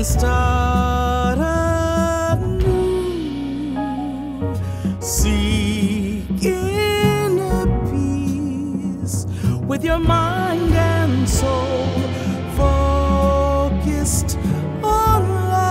start anew, seeking a peace with your mind and soul focused on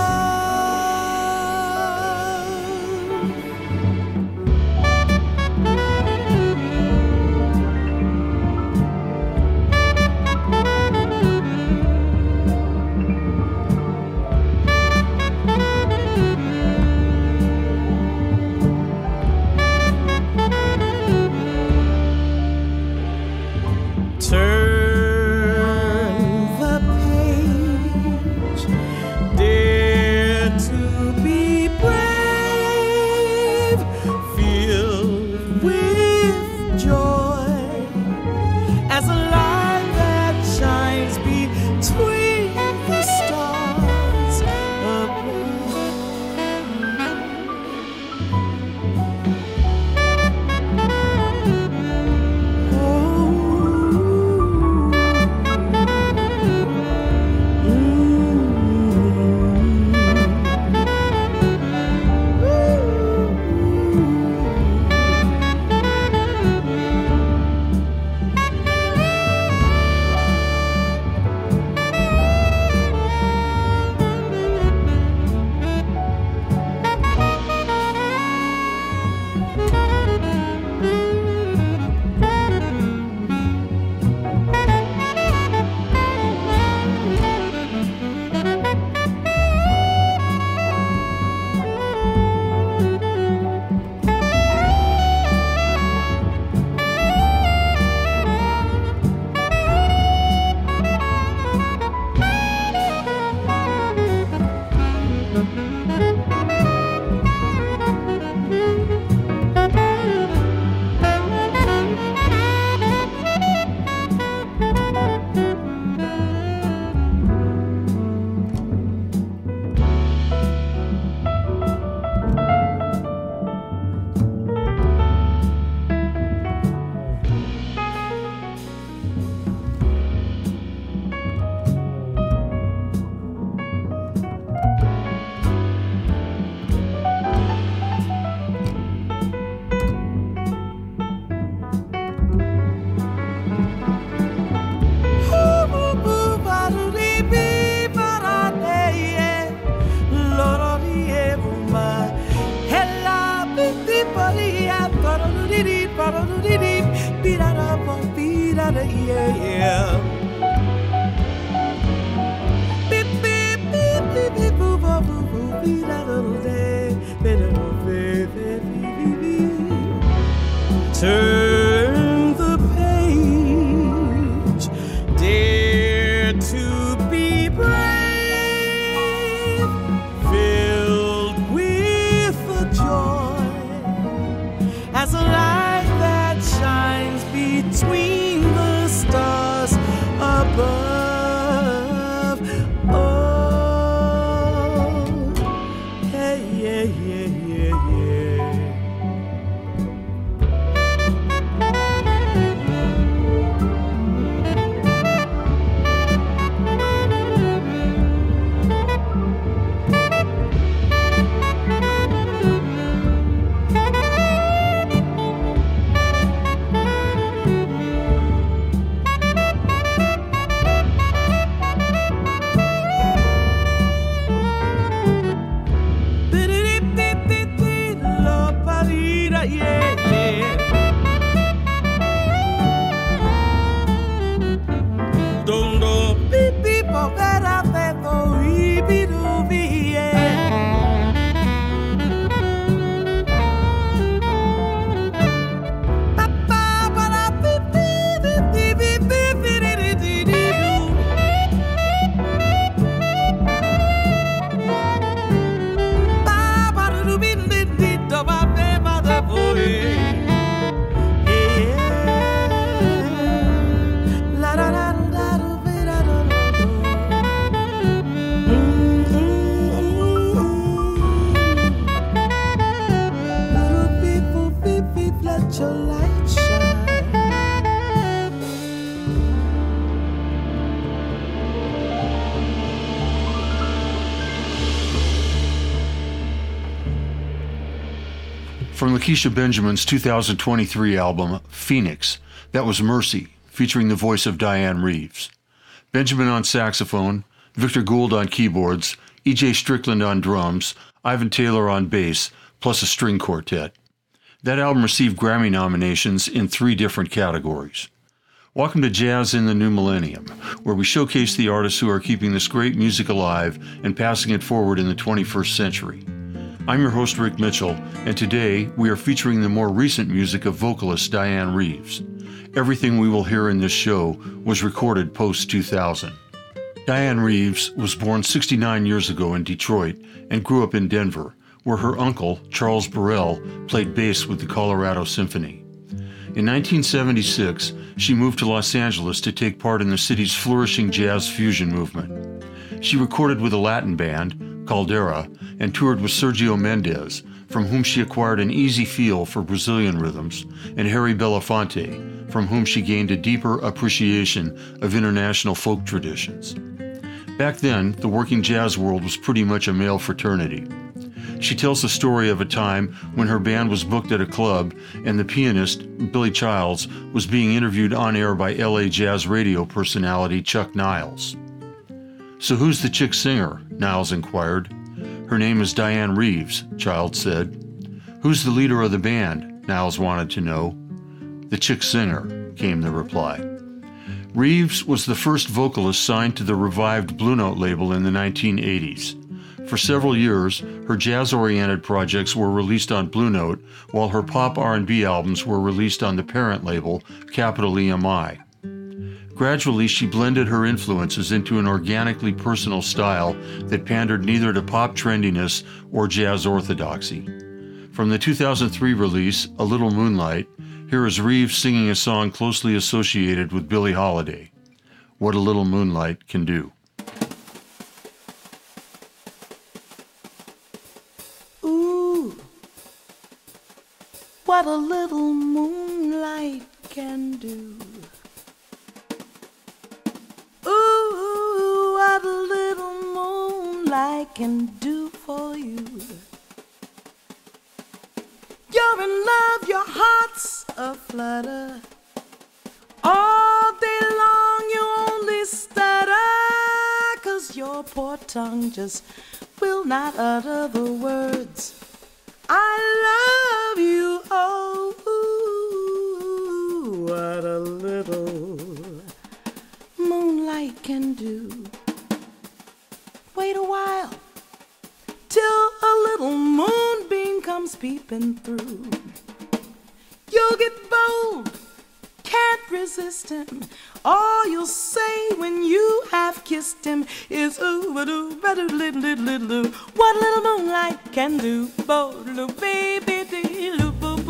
turn the page, dare to be brave, filled with a joy as a light that shines between the stars above. Oh, hey, yeah, yeah, yeah, yeah. From Lakeisha Benjamin's 2023 album, Phoenix, that was Mercy, featuring the voice of Diane Reeves. Benjamin on saxophone, Victor Gould on keyboards, E.J. Strickland on drums, Ivan Taylor on bass, plus a string quartet. That album received Grammy nominations in 3 different categories. Welcome to Jazz in the New Millennium, where we showcase the artists who are keeping this great music alive and passing it forward in the 21st century. I'm your host, Rick Mitchell, and today we are featuring the more recent music of vocalist Diane Reeves. Everything we will hear in this show was recorded post-2000. Diane Reeves was born 69 years ago in Detroit and grew up in Denver, where her uncle, Charles Burrell, played bass with the Colorado Symphony. In 1976, she moved to Los Angeles to take part in the city's flourishing jazz fusion movement. She recorded with a Latin band, Caldera, and toured with Sergio Mendes, from whom she acquired an easy feel for Brazilian rhythms, and Harry Belafonte, from whom she gained a deeper appreciation of international folk traditions. Back then, the working jazz world was pretty much a male fraternity. She tells the story of a time when her band was booked at a club and the pianist, Billy Childs, was being interviewed on air by LA jazz radio personality Chuck Niles. "So who's the chick singer?" Niles inquired. "Her name is Diane Reeves," Childs said. "Who's the leader of the band?" Niles wanted to know. "The chick singer," came the reply. Reeves was the first vocalist signed to the revived Blue Note label in the 1980s. For several years, her jazz-oriented projects were released on Blue Note, while her pop R&B albums were released on the parent label, Capitol EMI. Gradually, she blended her influences into an organically personal style that pandered neither to pop trendiness or jazz orthodoxy. From the 2003 release, A Little Moonlight, here is Reeves singing a song closely associated with Billie Holiday, What a Little Moonlight Can Do. Ooh, what a little moonlight can do. Ooh, what a little moonlight can do for you. You're in love, your heart's aflutter. All day long you only stutter, 'cause your poor tongue just will not utter the words, I love you. Oh, ooh, what a little moonlight can do. Wait a while till a little moonbeam comes peeping through. You'll get bold, can't resist him. All you'll say when you have kissed him is ooh, ba-doo, ba-doo, little, little, little, what a little moonlight can do. Bo-doo, baby, dee-doo,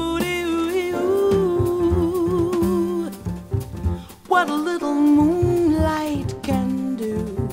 boo-boo-dee-ooh. What a little moonlight can do.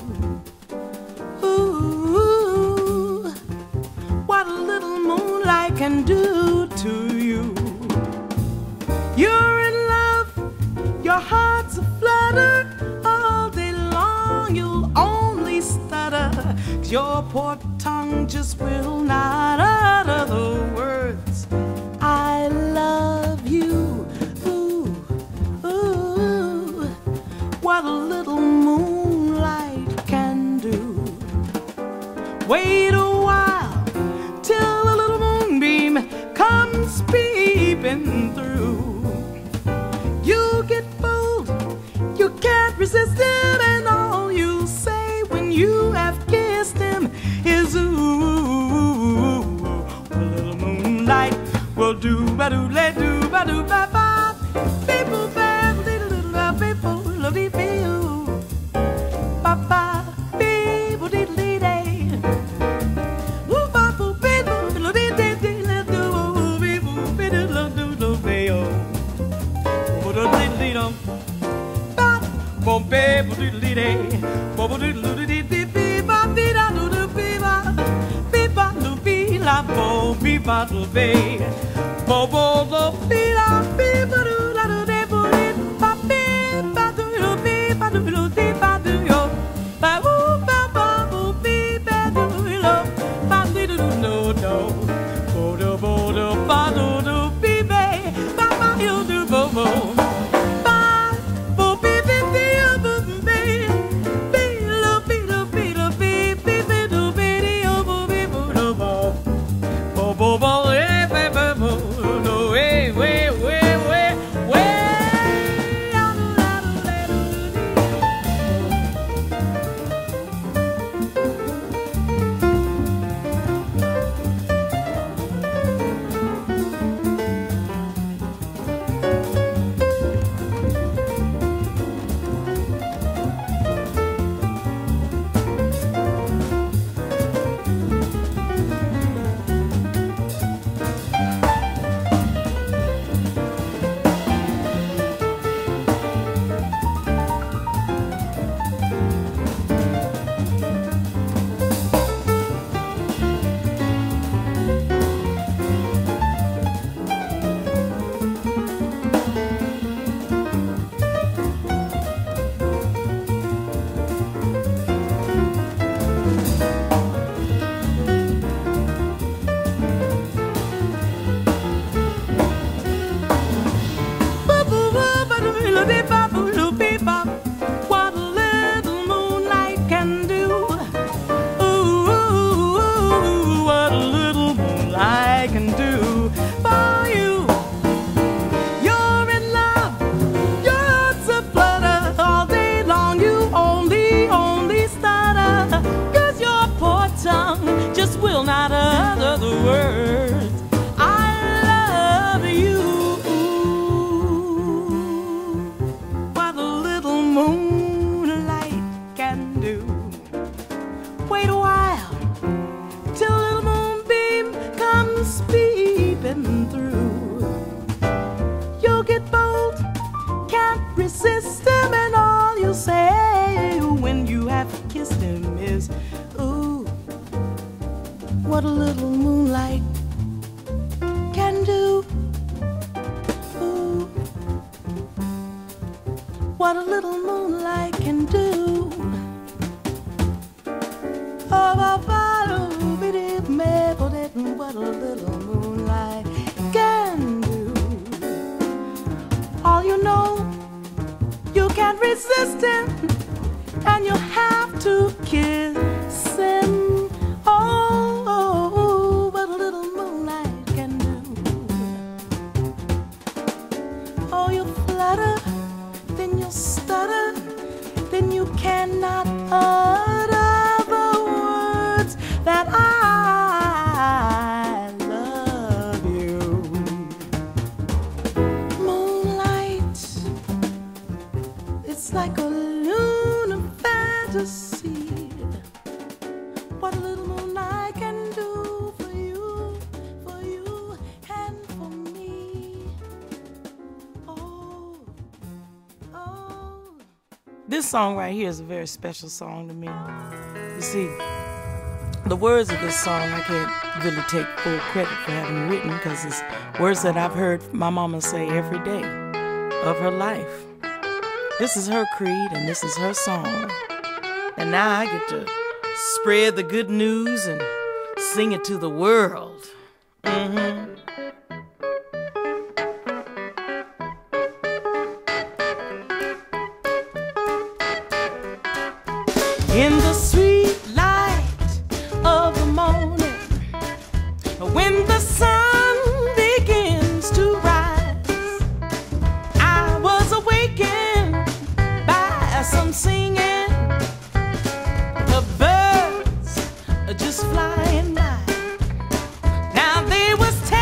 Ooh, what a little moonlight can do to you. You're in love, your heart's aflutter. All day long you'll only stutter, 'cause your poor tongue just will not utter the words, I love you. Ooh, ooh, what a little moonlight can do. Wait a while till a little moonbeam comes peeping through. You get bold, you can't resist it, and all you say when you have kissed him is ooh, a little moonlight will do, ba-doo, le-doo, ba-doo, ba-ba, people, ba, little, ba, people, lo-dee-dee-oo, ba-ba, people, dee-dee-dee, woo-ba-boo, people, lo-dee-dee-dee, le-doo, people, lo-doo-lo-doo-lo-dee-oo. Bom bebo diddly day, bobo diddly dee dee bee ba dee da do do bee ba do bee la bo bee ba do bee bobo do bee la bee ba do la do de bo dee ba bee ba do do bee ba do do dee ba do yo ba woo ba ba boo bee ba do lo ba dee do no no bo do ba do what a little moonlight can do. Ooh, what a little moonlight can do. Oh, what a little moonlight can do. All you know, you can't resist him, and you have to kiss him. Oh, what a little moonlight can do. Oh, you flutter, then you stutter, then you cannot utter the words that I love you. Moonlight, it's like a lunar fantasy. What a little moonlight can do for you and for me. Oh, oh. This song right here is a very special song to me. You see, the words of this song I can't really take full credit for having written, because it's words that I've heard my mama say every day of her life. This is her creed and this is her song. And now I get to spread the good news and sing it to the world. In the sweet light of the morning, when the sun begins to rise, I was awakened by some singing. The birds are just flying by. Now they was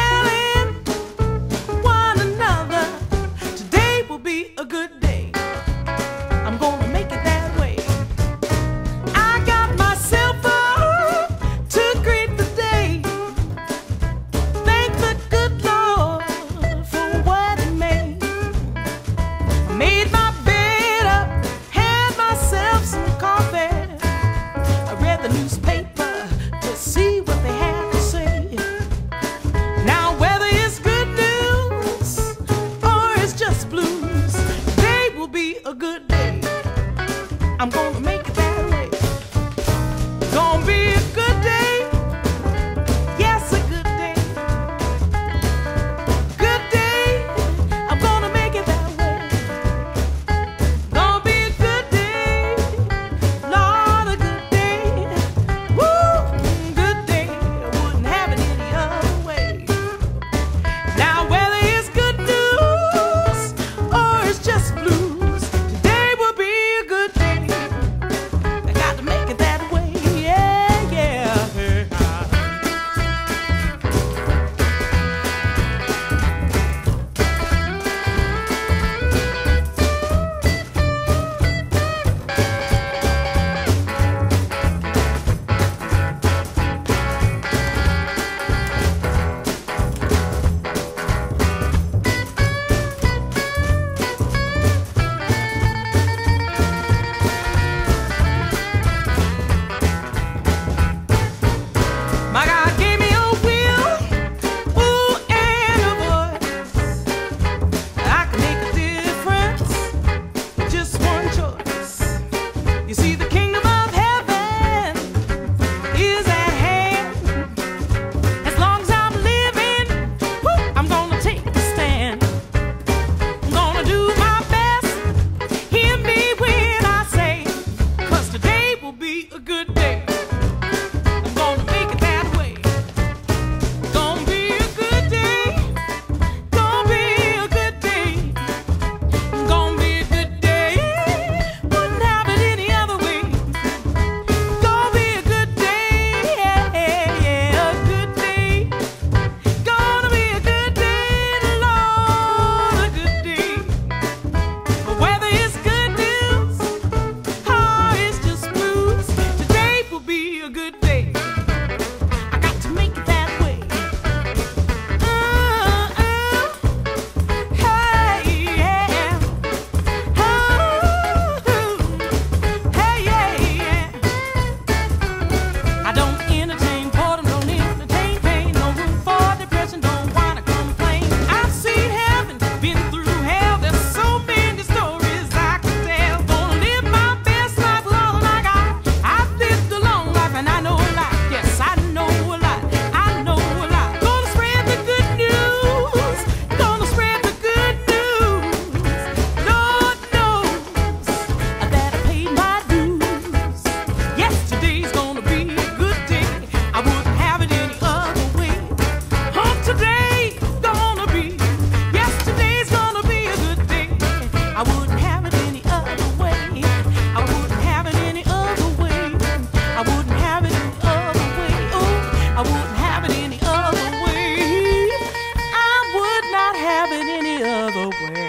I wouldn't have it any other way. I would not have it any other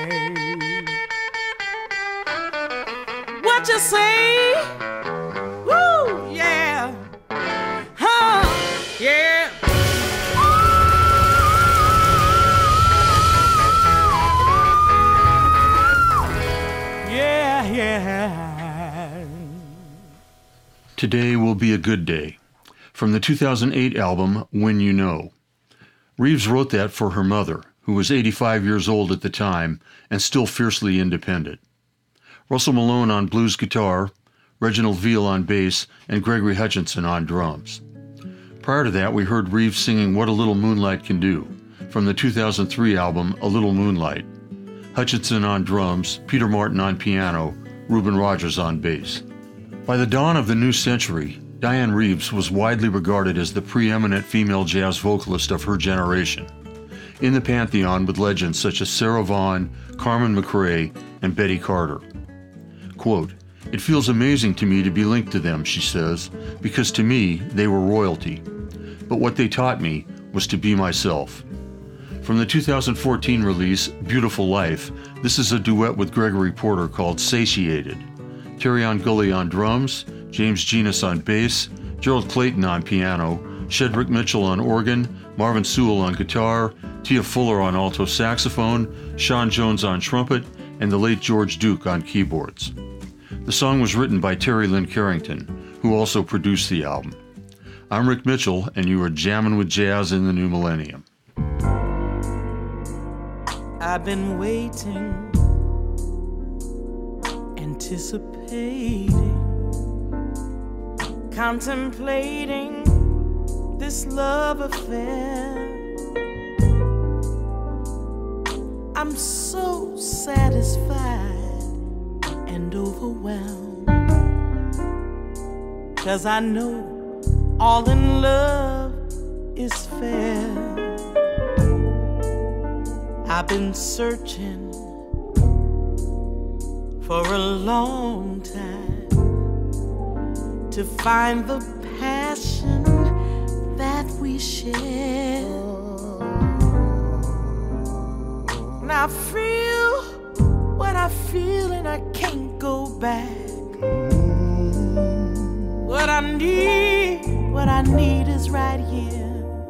way. What you say? Woo, yeah. Huh, yeah. Yeah, yeah. Today Will Be a Good Day, from the 2008 album When You Know. Reeves wrote that for her mother, who was 85 years old at the time and still fiercely independent. Russell Malone on blues guitar, Reginald Veal on bass, and Gregory Hutchinson on drums. Prior to that, we heard Reeves singing What a Little Moonlight Can Do, from the 2003 album A Little Moonlight. Hutchinson on drums, Peter Martin on piano, Reuben Rogers on bass. By the dawn of the new century, Dianne Reeves was widely regarded as the preeminent female jazz vocalist of her generation, in the pantheon with legends such as Sarah Vaughan, Carmen McRae, and Betty Carter. Quote, "It feels amazing to me to be linked to them," she says, "because to me, they were royalty. But what they taught me was to be myself." From the 2014 release, Beautiful Life, this is a duet with Gregory Porter called Satiated. Terrion Gully on drums, James Genus on bass, Gerald Clayton on piano, Shedrick Mitchell on organ, Marvin Sewell on guitar, Tia Fuller on alto saxophone, Sean Jones on trumpet, and the late George Duke on keyboards. The song was written by Terry Lynn Carrington, who also produced the album. I'm Rick Mitchell, and you are jamming with jazz in the new millennium. I've been waiting, anticipating, contemplating this love affair. I'm so satisfied and overwhelmed, 'cause I know all in love is fair. I've been searching for a long time to find the passion that we share. And I feel what I feel and I can't go back. What I need is right here.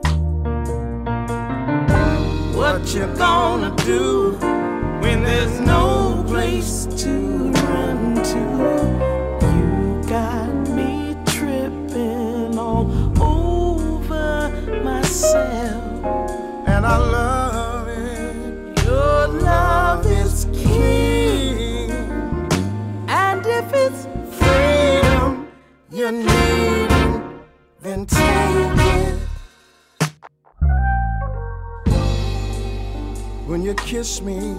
What you gonna do when there's no place to run to? You got me tripping all over myself, and I love it. Your love is king, and if it's freedom you need, then take it. When you kiss me,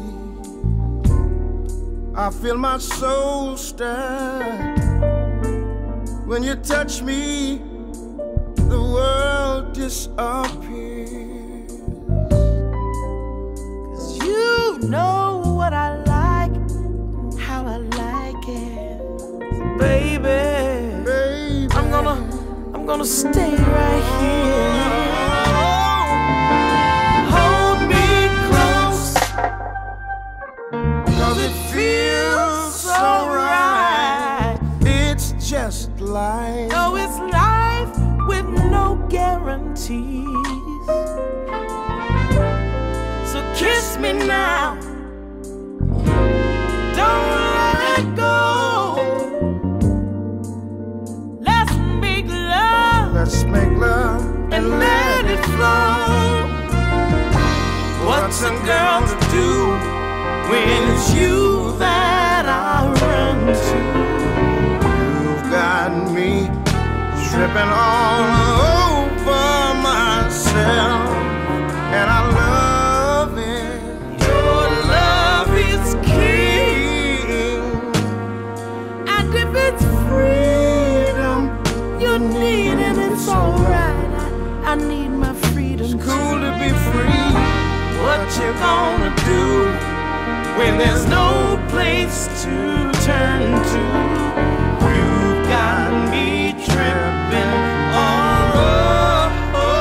I feel my soul stir. When you touch me, the world disappears. 'Cause you know what I like, how I like it. So baby, I'm gonna stay right here. It feels so right. It's just life. No, it's life with no guarantees. So kiss me now. Don't let it go. Let's make love. Let's make love and let it flow. What's a girl to do when it's you that I run to? You've got me tripping all over myself, and I love it. Your love is king, and if it's freedom you need, and it's alright, I need my freedom. It's cool to be free. What you gonna do when there's no place to turn to? You've got me tripping all over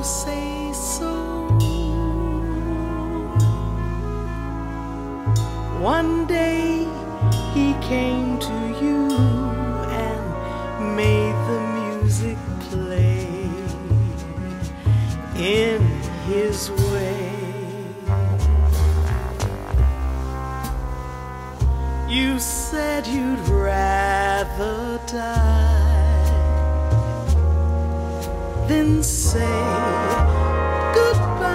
say so. One day he came to you and made the music play in his way. You said you'd rather die than say goodbye.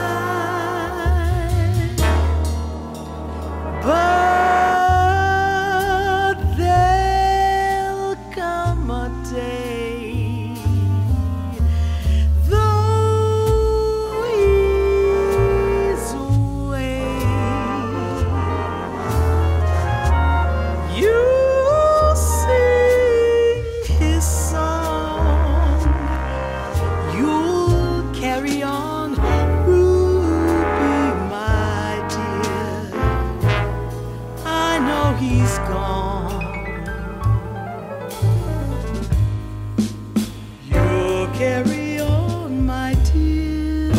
But there'll come a day, though he's away, you'll sing his song, you'll carry on, Ruby, my dear. I know he's gone. You'll carry on, my dear.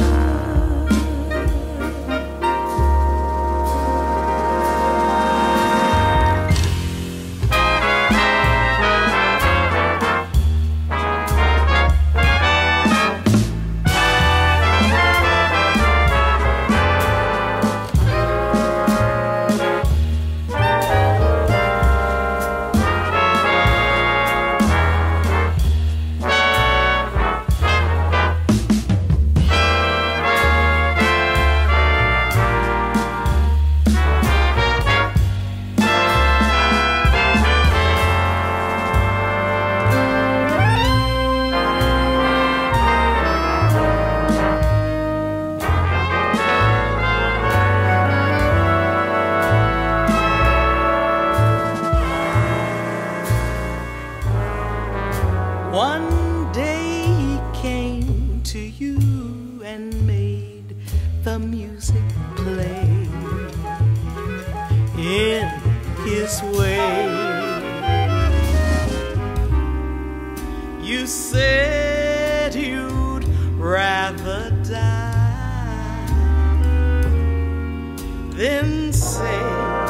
One day he came to you and made the music play in his way. You said you'd rather die than say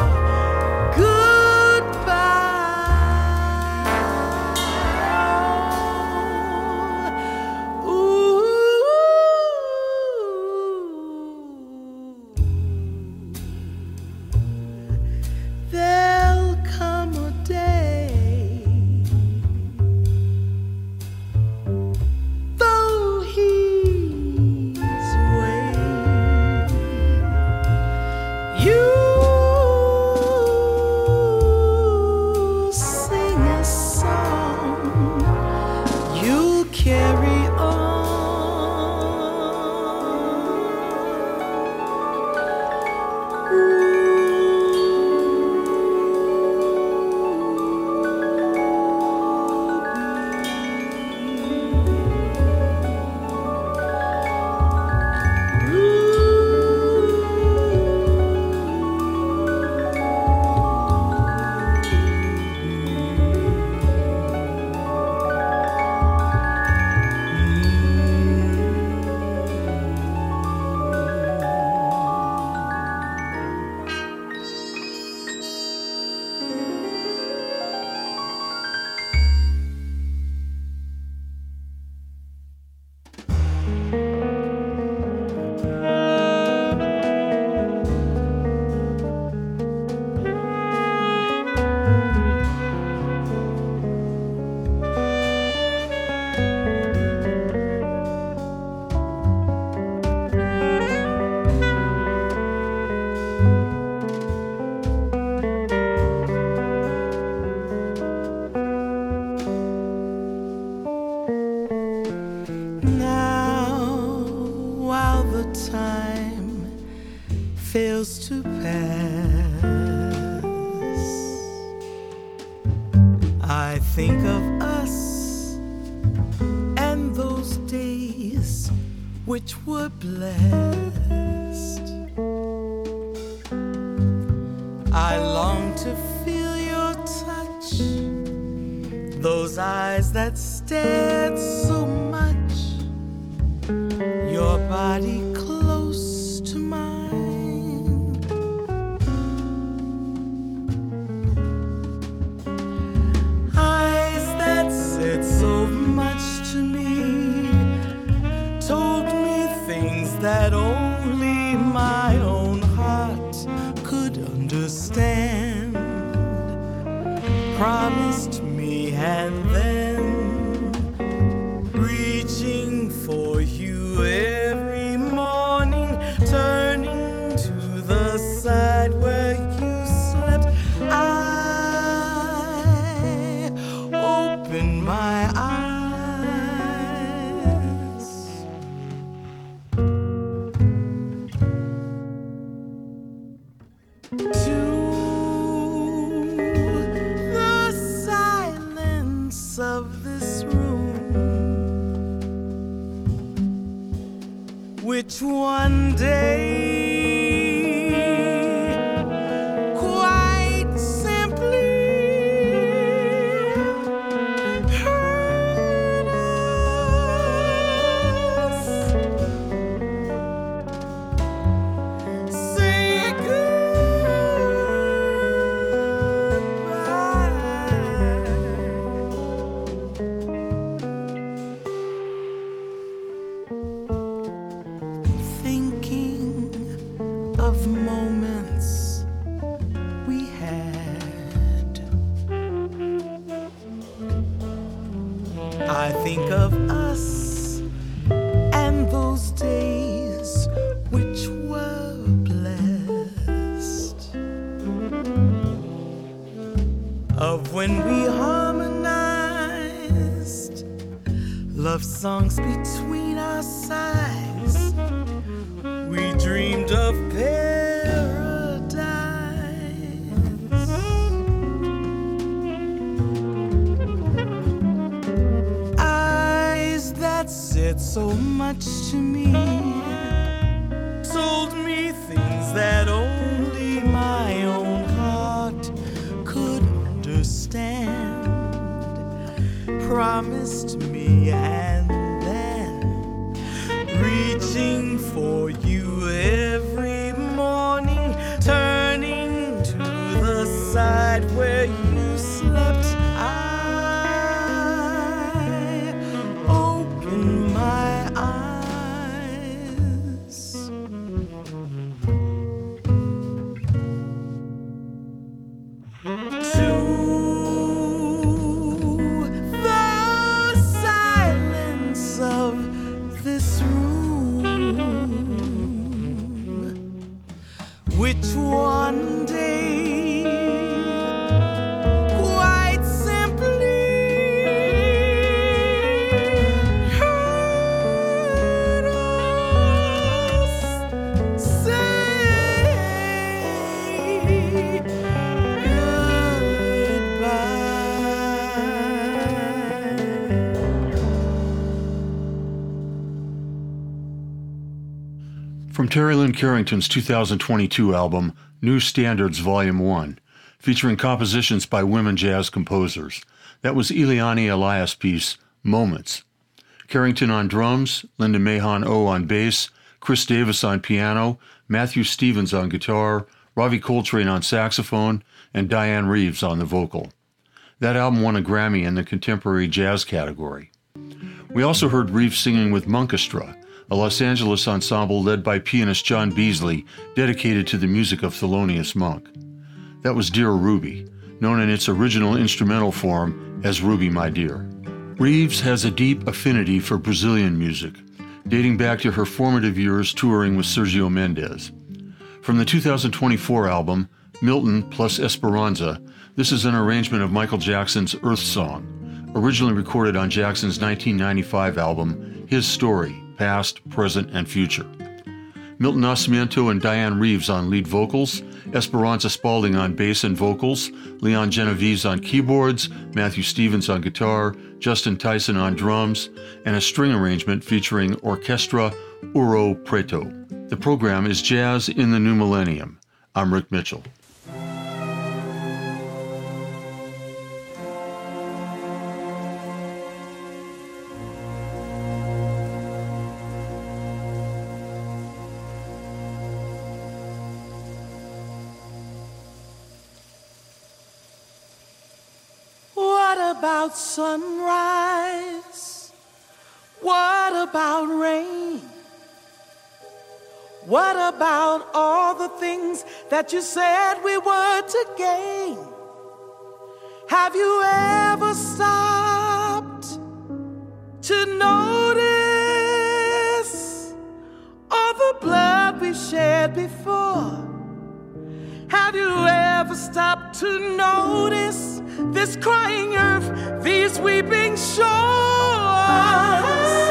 there'll come a day, though he's away, you'll sing a song, you'll carry on. Time fails to pass, I think of us and those days which were blessed. I long to feel your touch, those eyes that stared so much body close to mine. Eyes that said so much to me, told me things that only my own heart could understand. Promised me and then reaching for you every morning, turning to the side where you slept. I opened my eyes to the silence of this room, which one day quite simply hurt us. Say thinking of moments we had, I think of us and those days which were blessed, of when we harmonized love songs between our sighs. We dreamed of paradise. Eyes that said so much to me, told me things that only my own heart could understand. Promised me and then reaching for you every morning, turning to the side where you slept. I opened my eyes to the silence of this room, which one day quite simply heard us say From Terry Lynn Carrington's 2022 album, New Standards Volume 1, featuring compositions by women jazz composers. That was Ileani Elias' piece, Moments. Carrington on drums, Linda Mahon-O on bass, Chris Davis on piano, Matthew Stevens on guitar, Ravi Coltrane on saxophone, and Diane Reeves on the vocal. That album won a Grammy in the contemporary jazz category. We also heard Reeves singing with Monkestra, a Los Angeles ensemble led by pianist John Beasley, dedicated to the music of Thelonious Monk. That was Dear Ruby, known in its original instrumental form as Ruby My Dear. Reeves has a deep affinity for Brazilian music, dating back to her formative years touring with Sergio Mendes. From the 2024 album, Milton plus Esperanza, this is an arrangement of Michael Jackson's Earth Song, originally recorded on Jackson's 1995 album, His Story, Past, Present, and Future. Milton Nascimento and Diane Reeves on lead vocals, Esperanza Spalding on bass and vocals, Leon Genovese on keyboards, Matthew Stevens on guitar, Justin Tyson on drums, and a string arrangement featuring Orchestra Ouro Preto. The program is Jazz in the New Millennium. I'm Rick Mitchell. about sunrise? What about rain? What about all the things that you said we were to gain? Have you ever stopped to notice all the blood we shed before? Have you ever stopped to notice this crying earth, these weeping shores?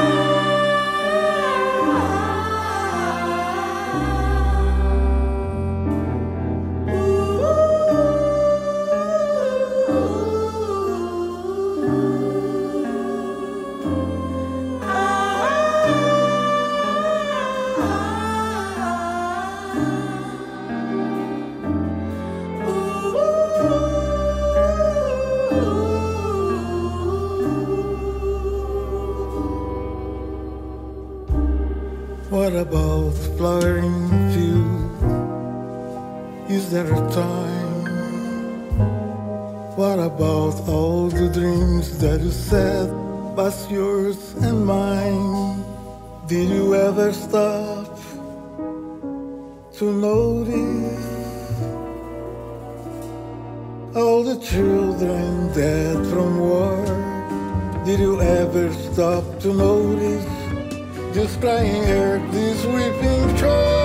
What about flowering fields? Is there a time? What about all the dreams that you said was yours and mine? Did you ever stop to notice all the children dead from war? Did you ever stop to notice this crying earth, this weeping shore?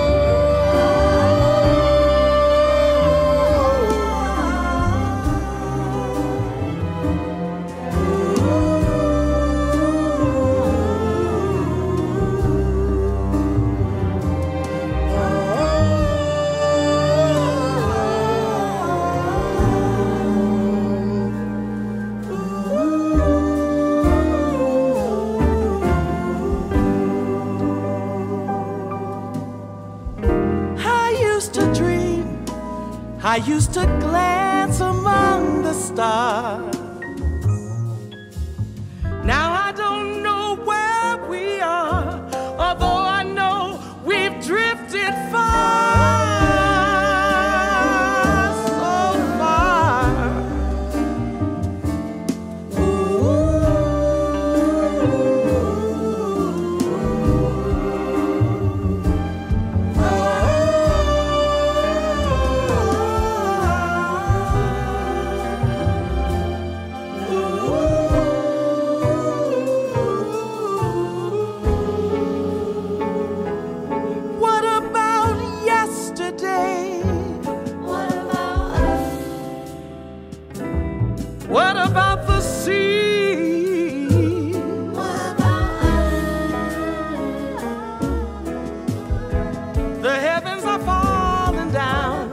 I used to glance among the stars. Now I don't know where we are, although I know we've drifted far, so far. What about the sea? What about the heavens are falling down.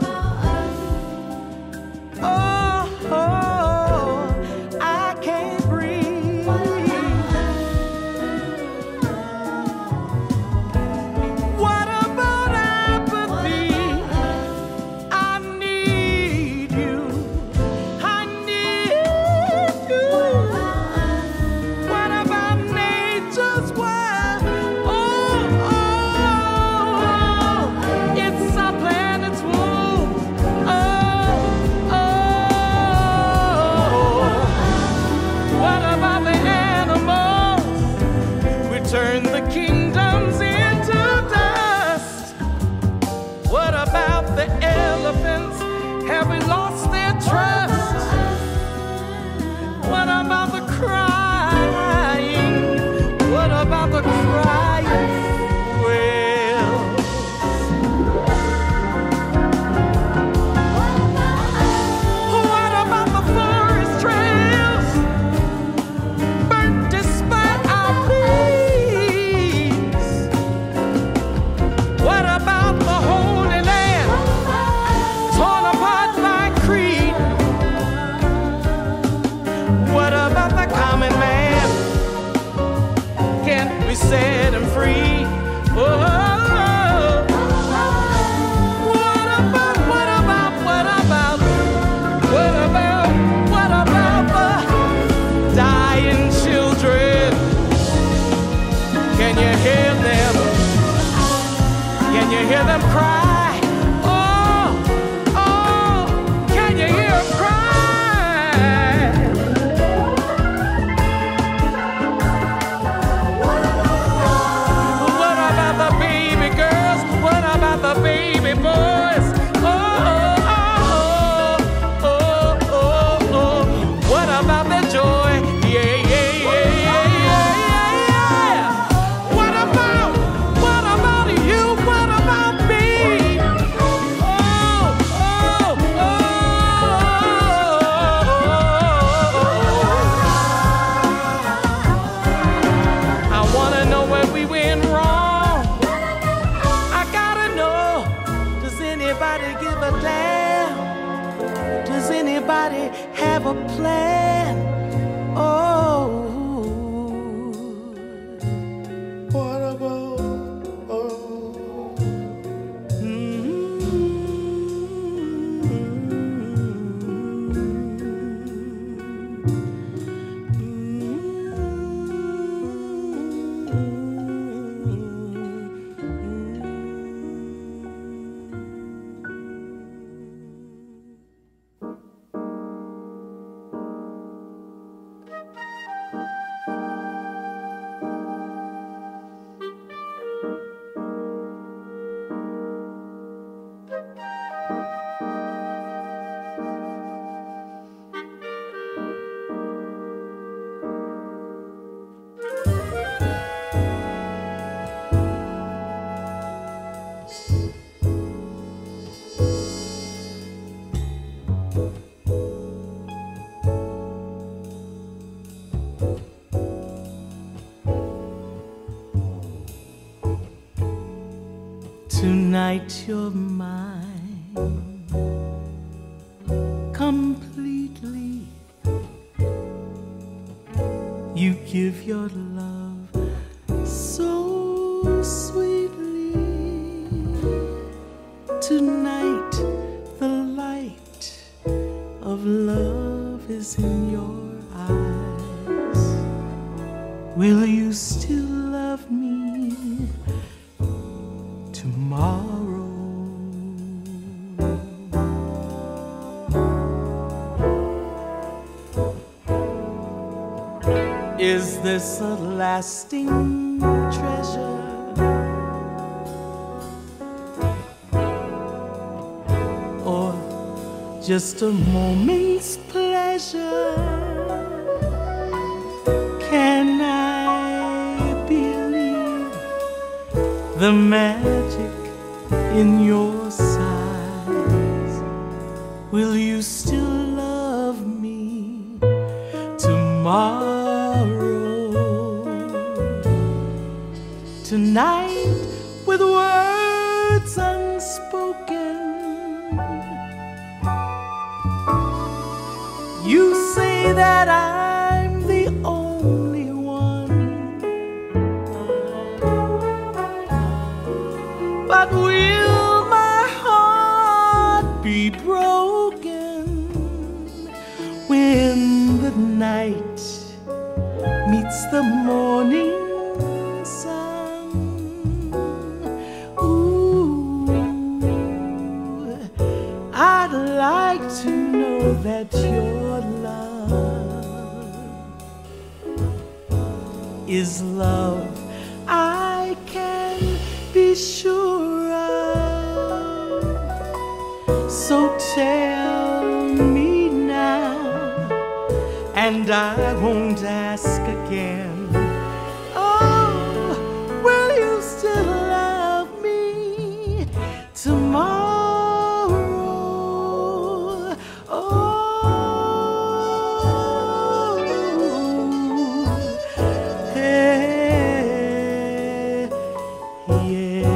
Oh, I can't breathe. What about apathy? I need you. Turn the kingdoms into dust. What about the elephants? Have we lost their trust? What about the crying? What about the crying? Well, what about the forest trails burnt despite our pleas? What about the Holy Land, torn apart by creed? What about the common man? Can't we set him free? Oh, what about the dying children? Can you hear them? Can you hear them cry? Oh, can you hear them cry? a damn. Does anybody have a plan? Oh, what about tonight you're mine completely. You give your love so sweetly. Tonight the light of love is in your eyes. Will you still love me tomorrow? Is this a lasting treasure? Or just a moment's pleasure? Can I believe the magic in your sighs? Will you still love me tomorrow? Tonight, with words unspoken, you say that I'm the only one. But will my heart be broken when the night meets the morning sun? Ooh, I'd like to know that your love is love I can be sure of. So tell me now, and I won't ask again. Oh, will you still love me tomorrow? Oh, hey, yeah.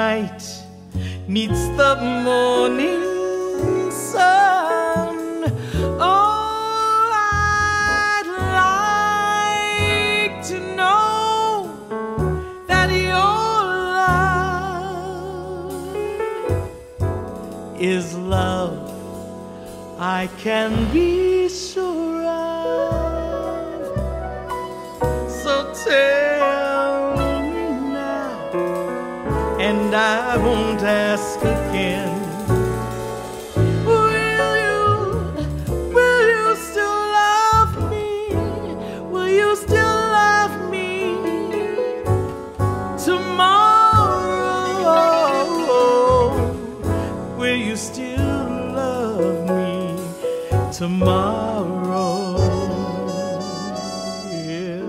night meets the morning sun. Oh, I'd like to know that your love is love I can be sure of. So tell me now, and I won't ask again. Will you still love me? Will you still love me tomorrow? Will you still love me tomorrow? Yeah.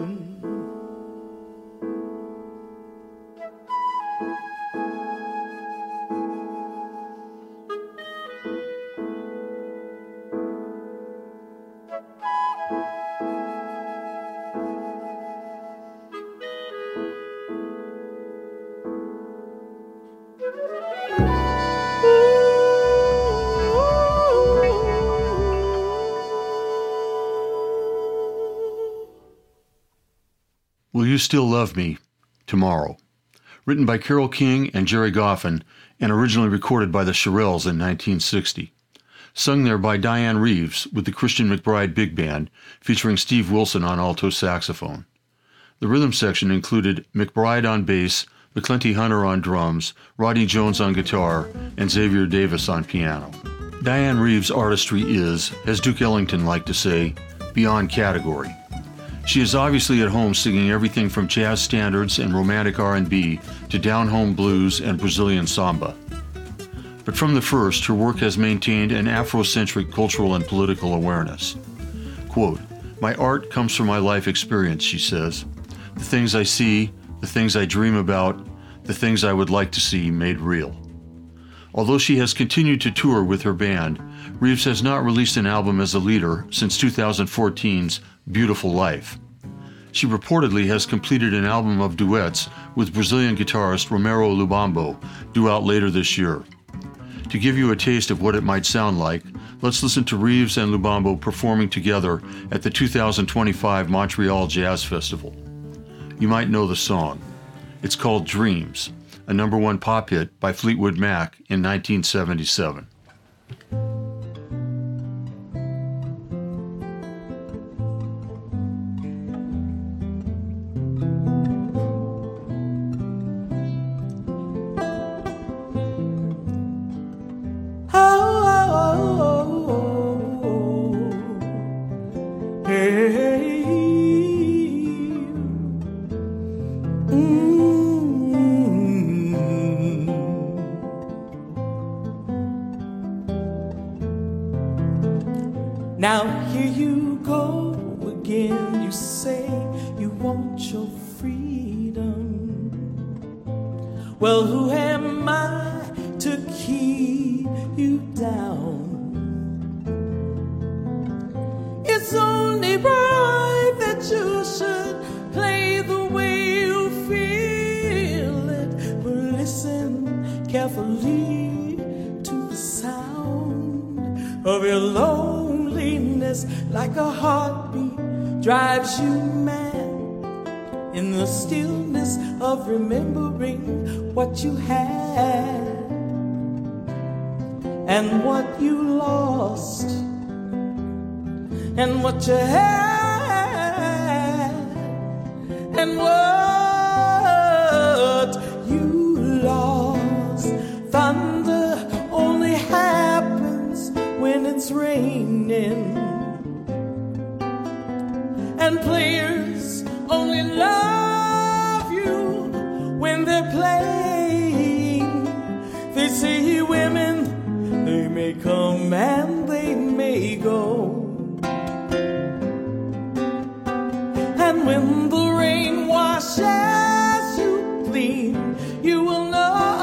Will You Still Love Me Tomorrow? Written by Carole King and Jerry Goffin and originally recorded by the Shirelles in 1960. Sung there by Diane Reeves with the Christian McBride Big Band featuring Steve Wilson on alto saxophone. The rhythm section included McBride on bass, McClenty Hunter on drums, Rodney Jones on guitar, and Xavier Davis on piano. Diane Reeves' artistry is, as Duke Ellington liked to say, beyond category. She is obviously at home singing everything from jazz standards and romantic R&B to down-home blues and Brazilian samba. But from the first, her work has maintained an Afrocentric cultural and political awareness. Quote, "My art comes from my life experience," she says. "The things I see, the things I dream about, the things I would like to see made real." Although she has continued to tour with her band, Reeves has not released an album as a leader since 2014's Beautiful Life. She reportedly has completed an album of duets with Brazilian guitarist Romero Lubambo, due out later this year. To give you a taste of what it might sound like, let's listen to Reeves and Lubambo performing together at the 2025 Montreal Jazz Festival. You might know the song. It's called Dreams, a #1 pop hit by Fleetwood Mac in 1977. Now here you go again, you say you want your freedom. Well, who am I to keep you down? It's only right that you should play the way you feel it, but listen carefully to the sound of your loneliness, like a heartbeat drives you mad in the stillness of remembering what you had and what you lost and what you had and what you lost. Thunder only happens when it's raining, and players only love you when they're playing. They say women, they may come and they may go, and when the rain washes you clean, you will know,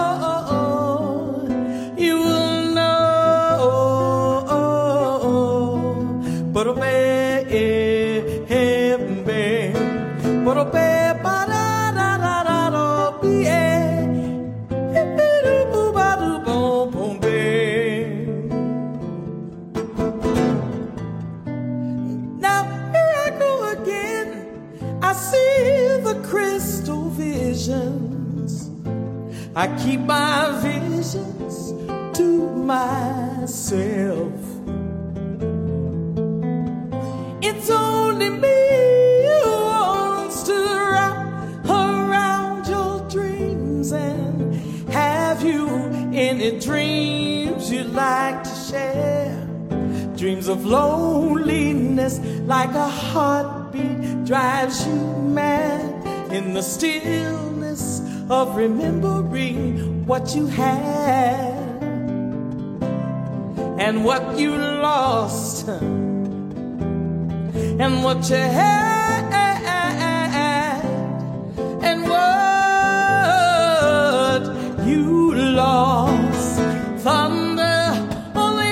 you will know. But crystal visions. I keep my visions to myself. It's only me who wants to wrap around your dreams and have you any dreams you'd like to share. Dreams of loneliness like a heartbeat drives you mad in the stillness of remembering what you had and what you lost and what you had and what you lost. Thunder only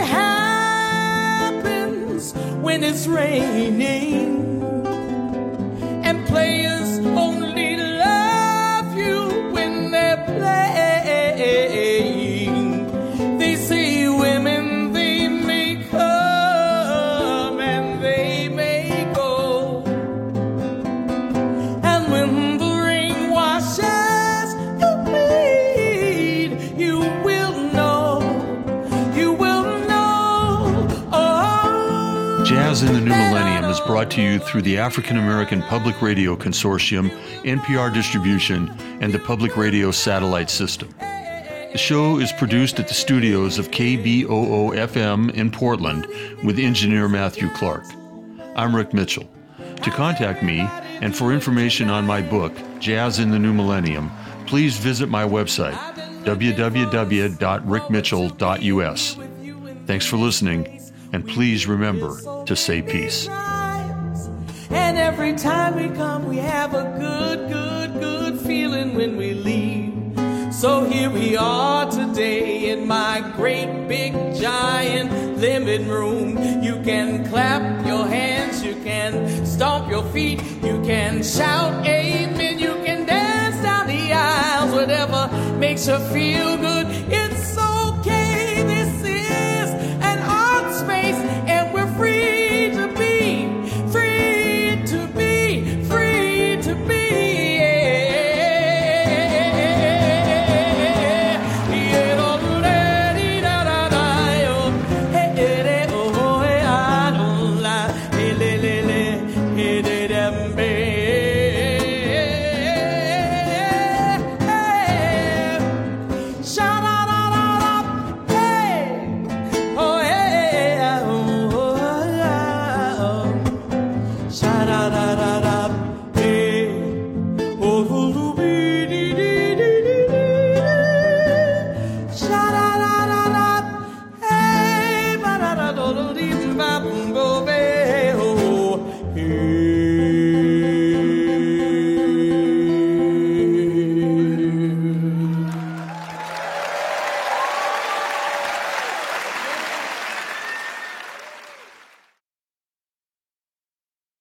happens when it's raining, and players only love you when they're playing. They say women, they may come and they may go, and when the rain washes you clean, you will know, you will know. Oh, Jazz in the New Millennium is brought to you through the African American Public Radio Consortium, NPR Distribution, and the Public Radio Satellite System. The show is produced at the studios of KBOO-FM in Portland with engineer Matthew Clark. I'm Rick Mitchell. To contact me and for information on my book, Jazz in the New Millennium, please visit my website, www.rickmitchell.us. Thanks for listening, and please remember to say peace. And every time we come, we have a good feeling when we leave. So here we are today in my great big giant living room. You can clap your hands, you can stomp your feet, you can shout amen, you can dance down the aisles, whatever makes you feel good.